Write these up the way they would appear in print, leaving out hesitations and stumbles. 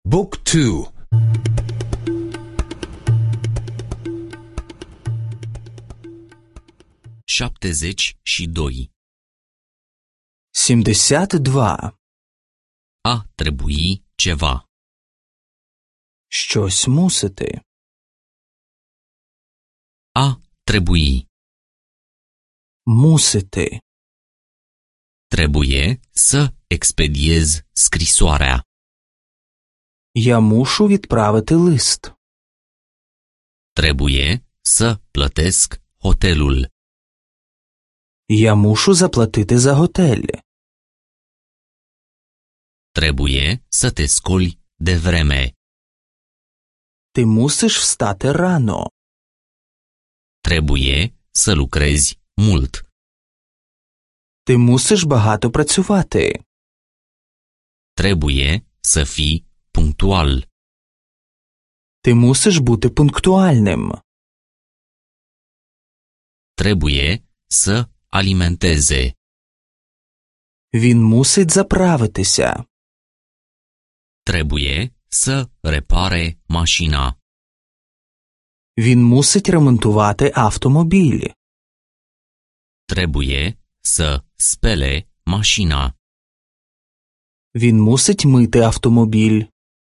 Book 2. 72. 72. A trebui ceva. Щось мусити. A trebui. Мусити. Trebuie să expediez scrisoarea. Я мушу відправити лист. Trebuie să plătesc hotelul. Я мушу заплатити за готель. Trebuie să te scoli de vreme. Ти мусиш встати рано. Trebuie să lucrezi mult. Ти мусиш багато працювати. Trebuie să fii punctual. Ти мусиш бути пунктуальним. Trebuie să alimenteze. Він мусить заправитися. Trebuie să repare mașina. Він мусить ремонтувати автомобіль. Trebuie să spele mașina. Він мусить мити автомобіль.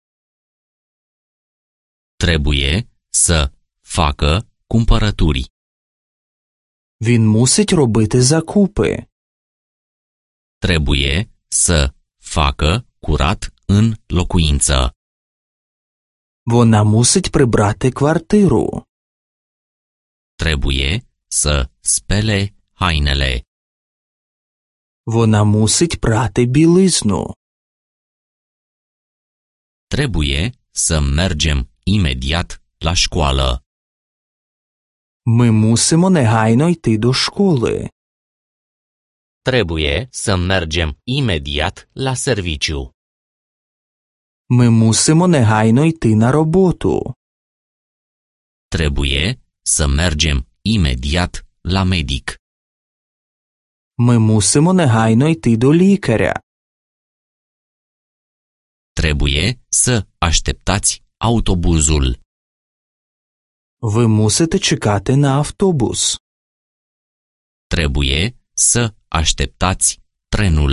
Trebuie să facă cumpărături. Він мусить робити закупи. Trebuie să facă curat în locuință. Вона мусить прибрати квартиру. Trebuie să spele hainele. Вона мусить прати білизну. Trebuie să mergem imediat la școală. Ми мусимо негайно йти до школи. Trebuie să mergem imediat la serviciu. Ми мусимо негайно йти на роботу. Trebuie să mergem imediat la medic. Ми мусимо негайно йти до лікаря. Trebuie să așteptați autobuzul. Ви мусите чекати на автобус. Trebuie să așteptați trenul.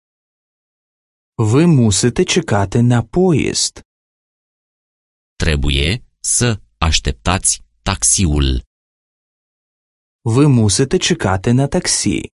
Ви мусите чекати на поїзд. Trebuie să așteptați taxiul. Ви мусите чекати на таксі.